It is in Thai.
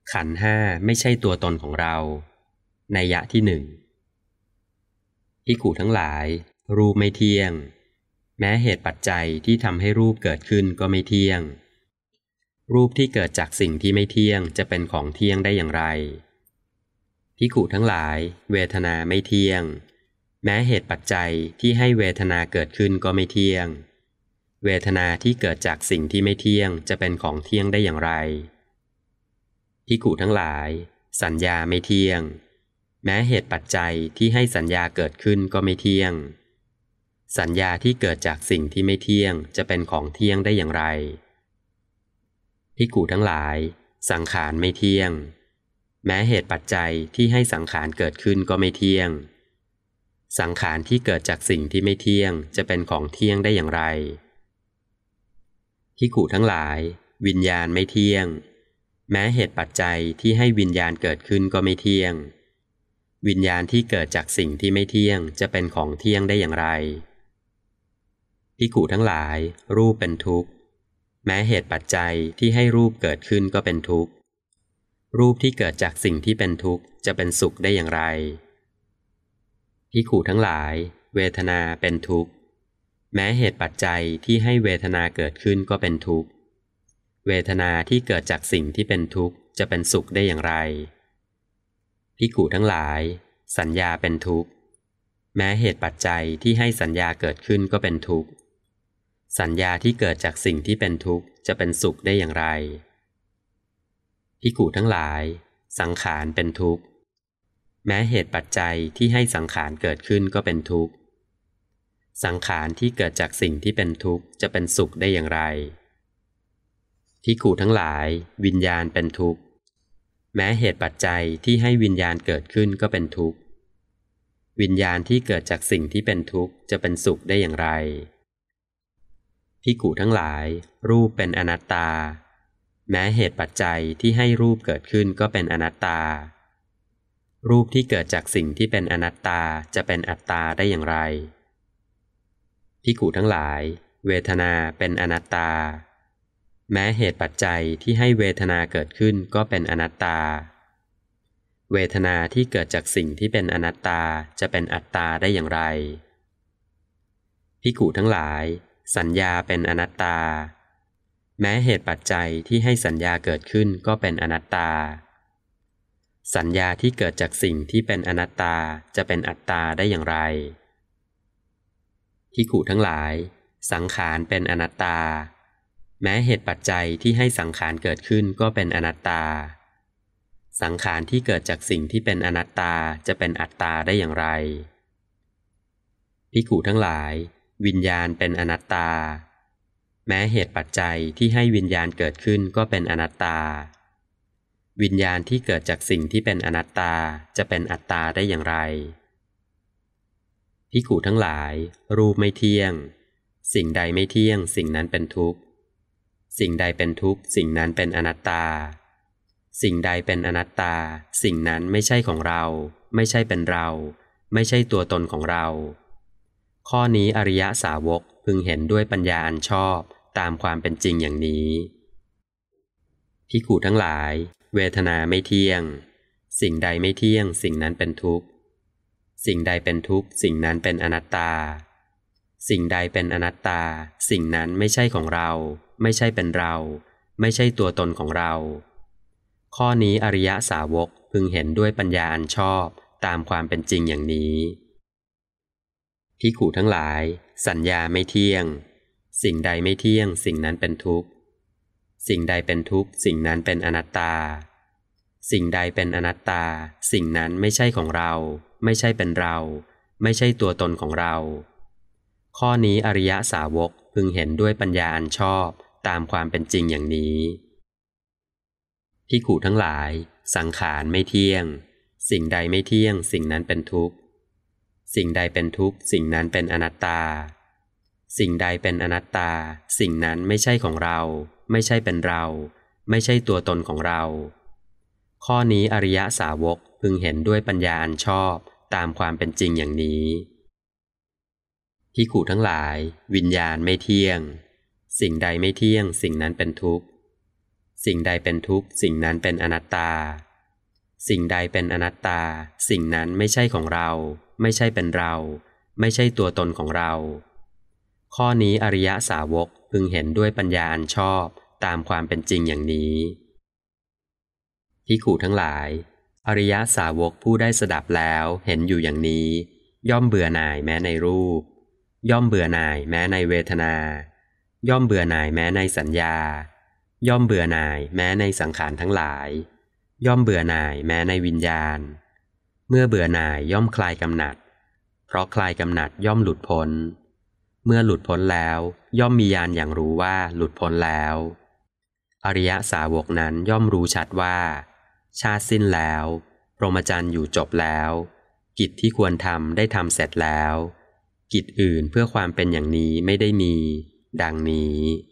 ขันธ์ห้าไม่ใช่ตัวตนของเรานัยยะที่หนึ่งภิกขุทั้งหลายรูปไม่เที่ยงแม้เหตุปัจจัยที่ทำให้รูปเกิดขึ้นก็ไม่เที่ยงรูปที่เกิดจากสิ่งที่ไม่เที่ยงจะเป็นของเที่ยงได้อย่างไรภิกขุทั้งหลายเวทนาไม่เที่ยงแม้เหตุปัจจัยที่ให้เวทนาเกิดขึ้นก็ไม่เที่ยงเวทนาที่เกิดจากสิ่งที่ไม่เที่ยงจะเป็นของเที่ยงได้อย่างไรภิกขุทั้งหลายสัญญาไม่เที่ยงแม้เหตุปัจจัยที่ให้สัญญาเกิดขึ้นก็ไม่เที่ยงสัญญาที่เกิดจากสิ่งที่ไม่เที่ยงจะเป็นของเที่ยงได้อย่างไรภิกขุทั้งหลายสังขารไม่เที่ยงแม้เหตุปัจจัยที่ให้สังขารเกิดขึ้นก็ไม่เที่ยงสังขารที่เกิดจากสิ่งที่ไม่เที่ยงจะเป็นของเที่ยงได้อย่างไรภิกขุทั้งหลายวิญญาณไม่เที่ยงแม้เหตุปัจจัยที่ให้วิญญาณเกิดขึ้นก็ไม่เที่ยงวิญญาณที่เกิดจากสิ่งที่ไม่เที่ยงจะเป็นของเที่ยงได้อย่างไรภิกขุทั้งหลายรูปเป็นทุกข์แม้เหตุปัจจัยที่ให้รูปเกิดขึ้นก็เป็นทุกข์รูปที่เกิดจากสิ่งที่เป็นทุกข์จะเป็นสุขได้อย่างไรภิกขุทั้งหลายเวทนาเป็นทุกข์แม้เหตุปัจจัยที่ให้เวทนาเกิดขึ้นก็เป็นทุกข์เวทนาที่เกิดจากสิ่งที่เป็นทุกข์จะเป็นสุขได้อย่างไรภิกขุทั้งหลายสัญญาเป็นทุกข์แม้เหตุปัจจัยที่ให้สัญญาเกิดขึ้นก็เป็นทุกข์สัญญาที่เกิดจากสิ่งที่เป็นทุกข์จะเป็นสุขได้อย่างไรภิกขุทั้งหลายสังขารเป็นทุกข์แม้เหตุปัจจัยที่ให้สังขารเกิดขึ้นก็เป็นทุกข์สังขารที่เกิดจากสิ่งที่เป็นทุกข์จะเป็นสุขได้อย่างไรภิกขุทั้งหลายวิญญาณเป็นทุกข์แม้เหตุปัจจัยที่ให้วิญญาณเกิดขึ้นก็เป็นทุกข์วิญญาณที่เกิดจากสิ่งที่เป็นทุกข์จะเป็นสุขได้อย่างไรภิกขุทั้งหลายรูปเป็นอนัตตาแม้เหตุปัจจัยที่ให้รูปเกิดขึ้นก็เป็นอนัตตารูปที่เกิดจากสิ่งที่เป็นอนัตตาจะเป็นอัตตาได้อย่างไรภิกขุทั้งหลายเวทนาเป็นอนัตตาแม้เหตุปัจจัยที่ให้เวทนาเกิดขึ้นก็เป็นอนัตตาเวทนาที่เกิดจากสิ่งที่เป็นอนัตตาจะเป็นอัตตาได้อย่างไรภิกขุทั้งหลายสัญญาเป็นอนัตตาแม้เหตุปัจจัยที่ให้สัญญาเกิดขึ้นก็เป็นอนัตตาสัญญาที่เกิดจากสิ่งที่เป็นอนัตตาจะเป็นอัตตาได้อย่างไรภิกขุทั้งหลายสังขารเป็นอนัตตาแม้เหตุปัจจัยที่ให้สังขารเกิดขึ้นก็เป็นอนัตตาสังขารที่เกิดจากสิ่งที่เป็นอนัตตาจะเป็นอัตตาได้อย่างไรภิกขุทั้งหลายวิญญาณเป็นอนัตตาแม้เหตุปัจจัยที่ให้วิญญาณเกิดขึ้นก็เป็นอนัตตาวิญญาณที่เกิดจากสิ่งที่เป็นอนัตตาจะเป็นอัตตาได้อย่างไรภิกขุทั้งหลายรูปไม่เที่ยงสิ่งใดไม่เที่ยงสิ่งนั้นเป็นทุกข์สิ่งใดเป็นทุกข์สิ่งนั้นเป็นอนัตตาสิ่งใดเป็นอนัตตาสิ่งนั้นไม่ใช่ของเราไม่ใช่เป็นเราไม่ใช่ตัวตนของเราข้อนี้อริยสาวกพึงเห็นด้วยปัญญาอันชอบตามความเป็นจริงอย่างนี้ภิกขุทั้งหลายเวทนาไม่เที่ยงสิ่งใดไม่เที่ยงสิ่งนั้นเป็นทุกข์สิ่งใดเป็นทุกข์สิ่งนั้นเป็นอนัตตาสิ่งใดเป็นอนัตตาสิ่งนั้นไม่ใช่ของเราไม่ใช่เป็นเราไม่ใช่ตัวตนของเราข้อนี้อริยสาวกพึงเห็นด้วยปัญญาอันชอบตามความเป็นจริงอย่างนี้ภิกขุทั้งหลายสัญญาไม่เที่ยงสิ่งใดไม่เที่ยงสิ่งนั้นเป็นทุกข์สิ่งใดเป็นทุกข์สิ่งนั้นเป็นอนัตตาสิ่งใดเป็นอนัตตาสิ่งนั้นไม่ใช่ของเราไม่ใช่เป็นเราไม่ใช่ตัวตนของเราข้อนี้อริยสาวกพึงเห็นด้วยปัญญาอันชอบตามความเป็นจริงอย่างนี้ภิกขุทั้งหลายสังขารไม่เที่ยงสิ่งใดไม่เที่ยงสิ่งนั้นเป็นทุกข์สิ่งใดเป็นทุกข์สิ่งนั้นเป็นอนัตตาสิ่งใดเป็นอนัตตาสิ่งนั้นไม่ใช่ของเราไม่ใช่เป็นเราไม่ใช่ตัวตนของเราข้อนี้อริยสาวกพึงเห็นด้วยปัญญาอันชอบตามความเป็นจริงอย่างนี้ภิกขุทั้งหลายวิญญาณไม่เที่ยงสิ่งใดไม่เที่ยงสิ่งนั้นเป็นทุกข์สิ่งใดเป็นทุกข์สิ่งนั้นเป็นอนัตตาสิ่งใดเป็นอนัตตาสิ่งนั้นไม่ใช่ของเราไม่ใช่เป็นเราไม่ใช่ตัวตนของเราข้อนี้อริยสาวกพึงเห็นด้วยปัญญาอันชอบตามความเป็นจริงอย่างนี้ภิกขุทั้งหลายอริยสาวกผู้ได้สดับแล้วเห็นอยู่อย่างนี้ย่อมเบื่อหน่ายแม้ในรูปย่อมเบื่อหน่ายแม้ในเวทนาย่อมเบื่อหน่ายแม้ในสัญญาย่อมเบื่อหน่ายแม้ในสังขารทั้งหลายย่อมเบื่อหน่ายแม้ในวิญญาณเมื่อเบื่อหน่ายย่อมคลายกำหนัดเพราะคลายกำหนัดย่อมหลุดพ้นเมื่อหลุดพ้นแล้วย่อมมีญาณอย่างรู้ว่าหลุดพ้นแล้วอริยสาวกนั้นย่อมรู้ชัดว่าชาติสิ้นแล้วพรหมจรรย์อยู่จบแล้วกิจที่ควรทำได้ทำเสร็จแล้วกิจอื่นเพื่อความเป็นอย่างนี้ไม่ได้มีดังนี้